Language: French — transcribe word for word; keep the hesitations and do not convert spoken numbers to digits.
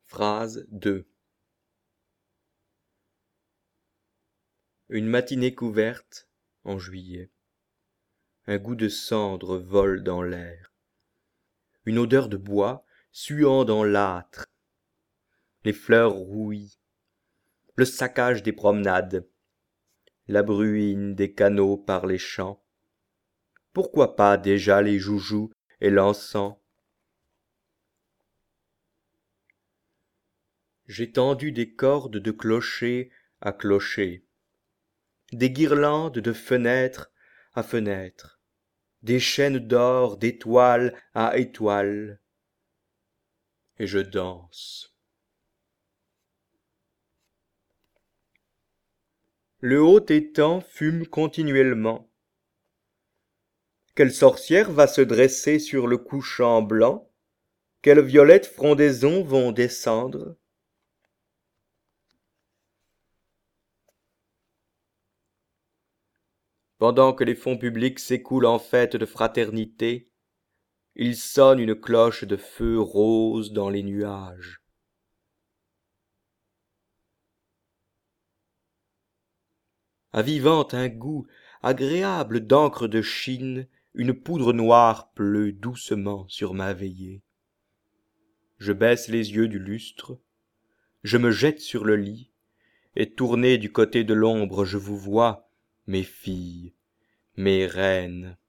Phrase deux. Une matinée couverte, en juillet. Un goût de cendre vole dans l'air. Une odeur de bois suant dans l'âtre. Les fleurs rouillent. Le saccage des promenades. La bruine des canaux par les champs. Pourquoi pas déjà les joujoux et l'encens? J'ai tendu des cordes de clocher à clocher, des guirlandes de fenêtre à fenêtre, des chaînes d'or d'étoile à étoile, et je danse. Le haut étang fume continuellement. Quelle sorcière va se dresser sur le couchant blanc? Quelles violettes frondaisons vont descendre? Pendant que les fonds publics s'écoulent en fête de fraternité, il sonne une cloche de feu rose dans les nuages. Avivant un goût agréable d'encre de Chine, une poudre noire pleut doucement sur ma veillée. Je baisse les yeux du lustre, je me jette sur le lit, et tourné du côté de l'ombre, je vous vois, mes filles, mes reines.